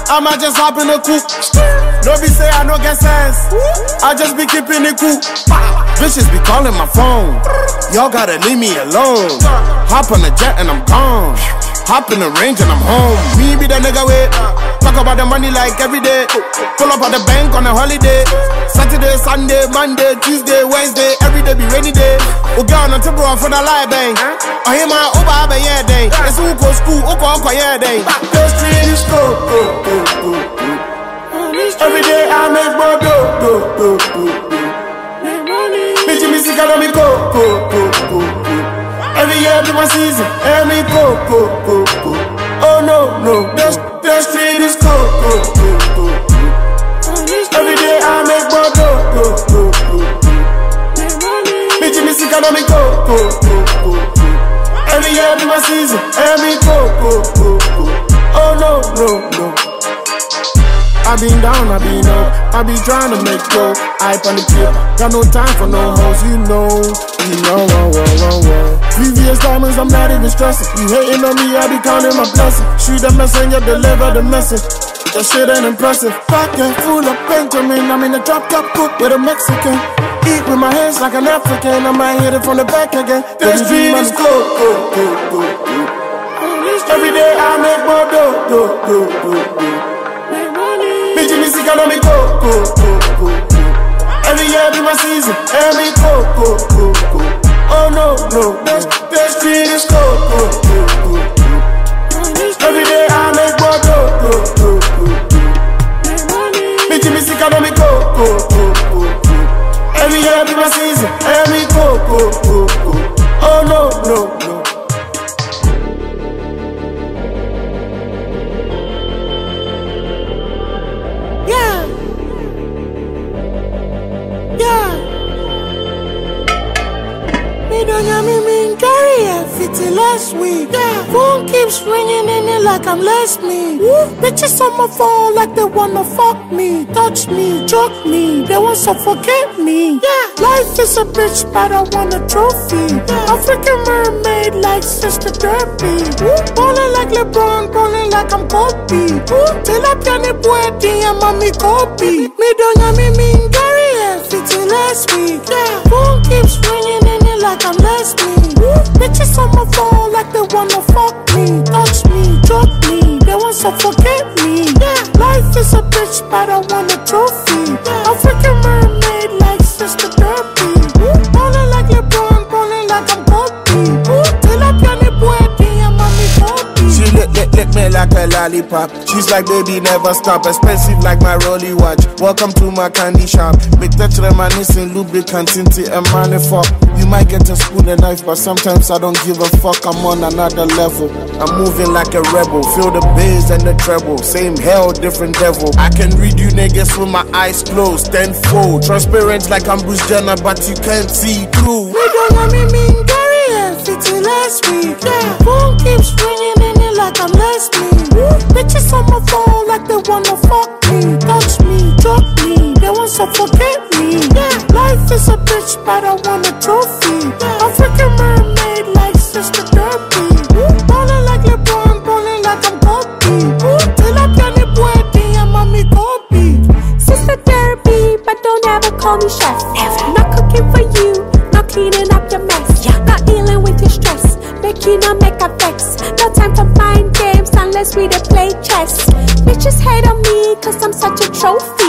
I might just hop in the coupe. No be say I no get sense. I just be keeping it cool. Bitches be calling my phone. Y'all gotta leave me alone. Hop on the jet and I'm gone. Hop in the range and I'm home. Me be the nigga with talk about the money like every day. Pull up at the bank on a holiday. Saturday, Sunday, Monday, Tuesday, Wednesday. Every day be rainy day. We go on a table for the live bang. I hear my over yeah day. It's who go school, who go yeah day. The street is go. Every day I make more do. Bitch, me sick of me go. Every year be my season, and me go. Oh no, the street is cold. Every day I make more dough. Bitch, me sick of me go. Every year be my season, and me go. Oh no. I been down, I been up, I be trying to make go. Hype on the clip, got no time for no hoes, you know. Previous diamonds, I'm not even stressing. You hating on me, I be counting my blessings. Shoot the messenger, deliver the message. That shit ain't impressive. Pocket full of Benjamin, I'm in a drop top cook with a Mexican. Eat with my hands like an African, I might hit it from the back again. The street is cold. Every day I make more dough. Bitch, me sick of me go. Every year be my season, and me go. Oh no, the street is cold. Every day I make more dough. Bitch, me sick of me go. Every year be my season, and me go. Oh no. Last week, phone keeps ringing in it like I'm less me. Bitches on my phone like they wanna fuck me, touch me, choke me, they want suffocate me. Life is a bitch, but I want a trophy. African mermaid like Sister Derby. Ballin' like LeBron, ballin' like I'm Kobe. Till I piano poeti and mommy Kobe. Me don't ya me mean Gary, fitty last week. Phone keeps ringing in it like I'm less me. Bitches on my phone like they wanna fuck me, touch me, choke me, they want suffocate me. Life is a bitch, but I want a trophy. African mermaid like Sister Derby. Ballin' like LeBron, ballin' like I'm Kobe. Till I piano poeti and mommy Kobe. She lick me like a lollipop. She's like, baby, never stop. Expensive like my Rolly watch. Welcome to my candy shop. Make touch reminiscing, lubricant, tinty, and money fuck. You might get a spoon and knife, but sometimes I don't give a fuck. I'm on another level. I'm moving like a rebel. Feel the bass and the treble. Same hell, different devil. I can read you niggas with my eyes closed. Tenfold. Transparent like I'm Bruce Jenner, but you can't see through. We don't want me mean Gary and fitty last week. Phone keeps ringing in it like I'm less me. Bitches on my phone like they wanna fuck me, touch me, choke me, they want suffocate me. Life is a bitch, but I want a trophy. African mermaid like Sister Derby. Ballin' like LeBron, ballin' like I'm Kobe. Till I piano poeti and mommy Kobe. Sister Derby, but don't ever call me chef. Not cooking for you, not cleaning up your mess. Not dealing with your stress, make you not make a vex. No time for mind games unless we dey play chess. Bitches hate on me cause I'm such a trophy.